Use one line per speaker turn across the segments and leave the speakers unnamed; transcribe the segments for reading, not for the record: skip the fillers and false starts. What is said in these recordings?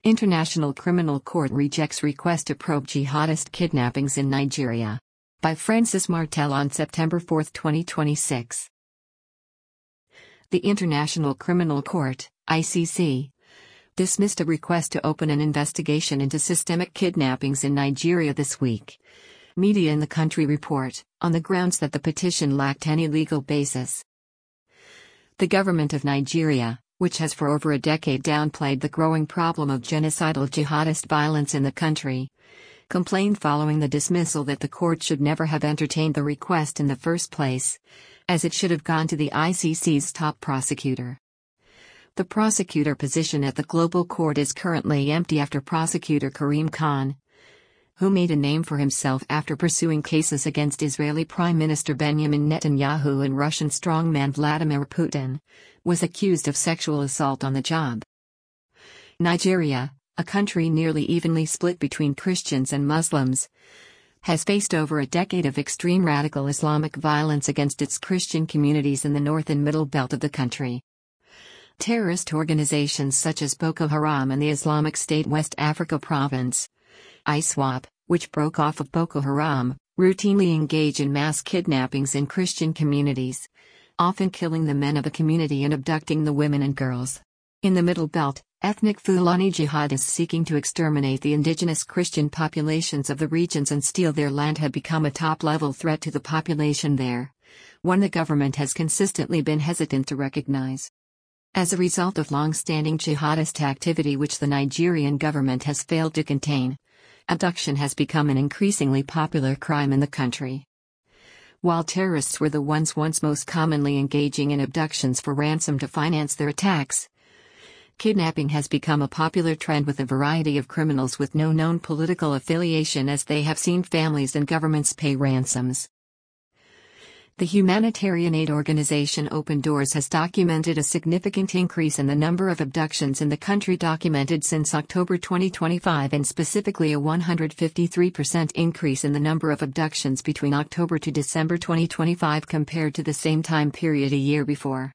International Criminal Court rejects request to probe jihadist kidnappings in Nigeria. By Francis Martel on September 4, 2026. The International Criminal Court, ICC, dismissed a request to open an investigation into systemic kidnappings in Nigeria this week. Media in the country report, on the grounds that the petition lacked any legal basis. The government of Nigeria, which has for over a decade downplayed the growing problem of genocidal jihadist violence in the country, complained following the dismissal that the court should never have entertained the request in the first place, as it should have gone to the ICC's top prosecutor. The prosecutor position at the global court is currently empty after prosecutor Karim Khan, who made a name for himself after pursuing cases against Israeli Prime Minister Benjamin Netanyahu and Russian strongman Vladimir Putin, was accused of sexual assault on the job. Nigeria, a country nearly evenly split between Christians and Muslims, has faced over a decade of extreme radical Islamic violence against its Christian communities in the north and middle belt of the country. Terrorist organizations such as Boko Haram and the Islamic State West Africa Province, ISWAP, which broke off of Boko Haram, routinely engage in mass kidnappings in Christian communities, often killing the men of the community and abducting the women and girls. In the Middle Belt, ethnic Fulani jihadists seeking to exterminate the indigenous Christian populations of the regions and steal their land have become a top-level threat to the population there, one the government has consistently been hesitant to recognize. As a result of long-standing jihadist activity which the Nigerian government has failed to contain, abduction has become an increasingly popular crime in the country. While terrorists were the ones once most commonly engaging in abductions for ransom to finance their attacks, kidnapping has become a popular trend with a variety of criminals with no known political affiliation, as they have seen families and governments pay ransoms. The humanitarian aid organization Open Doors has documented a significant increase in the number of abductions in the country documented since October 2025, and specifically a 153% increase in the number of abductions between October to December 2025 compared to the same time period a year before.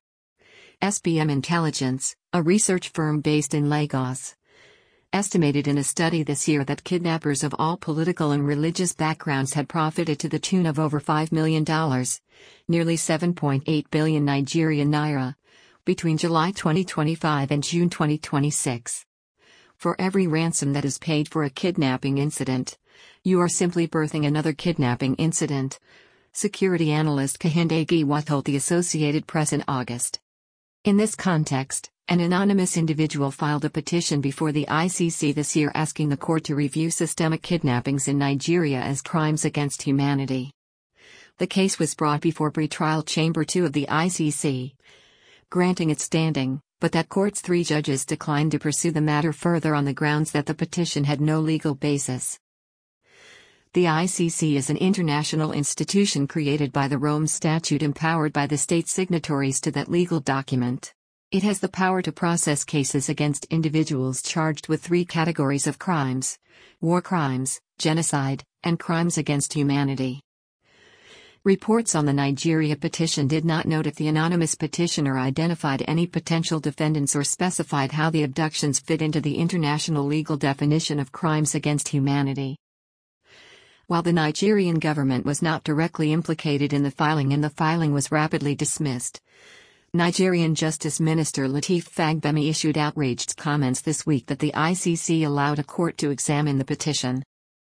SBM Intelligence, a research firm based in Lagos, estimated in a study this year that kidnappers of all political and religious backgrounds had profited to the tune of over $5 million, nearly 7.8 billion Nigerian naira, between July 2025 and June 2026. For every ransom that is paid for a kidnapping incident, you are simply birthing another kidnapping incident, security analyst Kehinde Giwa told the Associated Press in August. In this context, an anonymous individual filed a petition before the ICC this year asking the court to review systemic kidnappings in Nigeria as crimes against humanity. The case was brought before Pretrial Chamber 2 of the ICC, granting it standing, but that court's 3 judges declined to pursue the matter further on the grounds that the petition had no legal basis. The ICC is an international institution created by the Rome Statute, empowered by the state signatories to that legal document. It has the power to process cases against individuals charged with 3 categories of crimes: war crimes, genocide, and crimes against humanity. Reports on the Nigeria petition did not note if the anonymous petitioner identified any potential defendants or specified how the abductions fit into the international legal definition of crimes against humanity. While the Nigerian government was not directly implicated in the filing and the filing was rapidly dismissed, Nigerian Justice Minister Lateef Fagbemi issued outraged comments this week that the ICC allowed a court to examine the petition.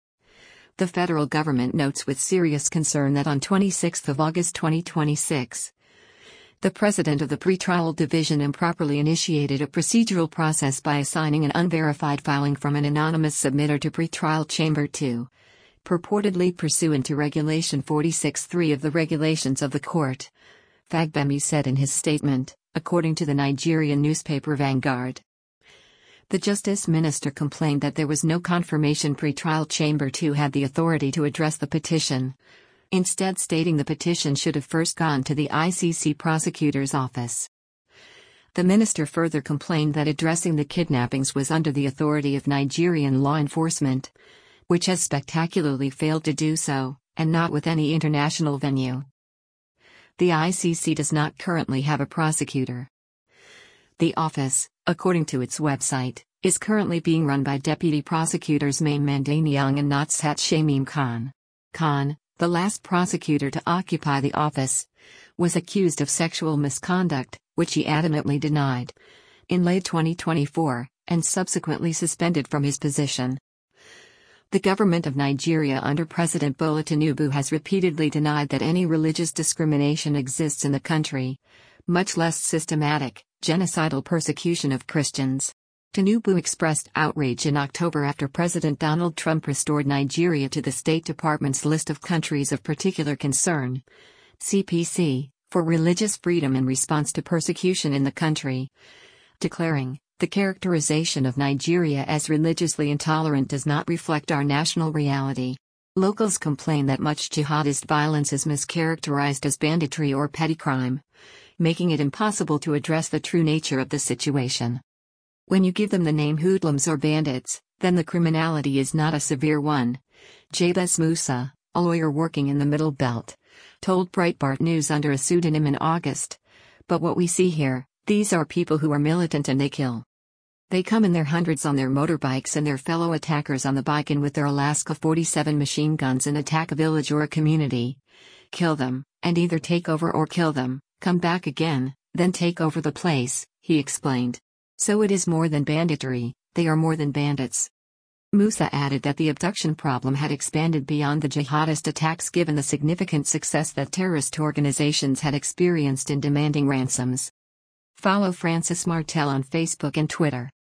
The federal government notes with serious concern that on 26 August 2026, the president of the pretrial division improperly initiated a procedural process by assigning an unverified filing from an anonymous submitter to Pretrial Chamber 2, purportedly pursuant to Regulation 46(3) of the regulations of the court, Fagbemi said in his statement, according to the Nigerian newspaper Vanguard. The Justice Minister complained that there was no confirmation Pretrial Chamber 2 had the authority to address the petition, instead stating the petition should have first gone to the ICC prosecutor's office. The minister further complained that addressing the kidnappings was under the authority of Nigerian law enforcement, which has spectacularly failed to do so, and not with any international venue. The ICC does not currently have a prosecutor. The office, according to its website, is currently being run by Deputy Prosecutors Maim Mandaniang and Natsat Shamim Khan. Khan, the last prosecutor to occupy the office, was accused of sexual misconduct, which he adamantly denied, in late 2024, and subsequently suspended from his position. The government of Nigeria under President Bola Tinubu has repeatedly denied that any religious discrimination exists in the country, much less systematic, genocidal persecution of Christians. Tinubu expressed outrage in October after President Donald Trump restored Nigeria to the State Department's list of countries of particular concern, CPC, for religious freedom in response to persecution in the country, declaring, "The characterization of Nigeria as religiously intolerant does not reflect our national reality." Locals complain that much jihadist violence is mischaracterized as banditry or petty crime, making it impossible to address the true nature of the situation. When you give them the name hoodlums or bandits, then the criminality is not a severe one. Jabez Musa, a lawyer working in the Middle Belt, told Breitbart News under a pseudonym in August. "But what we see here, these are people who are militant and they kill. They come in their hundreds on their motorbikes and their fellow attackers on the bike and with their Alaska 47 machine guns and attack a village or a community. Kill them, and either take over or kill them, come back again, then take over the place," he explained. "So it is more than banditry, they are more than bandits." Musa added that the abduction problem had expanded beyond the jihadist attacks given the significant success that terrorist organizations had experienced in demanding ransoms. Follow Francis Martel on Facebook and Twitter.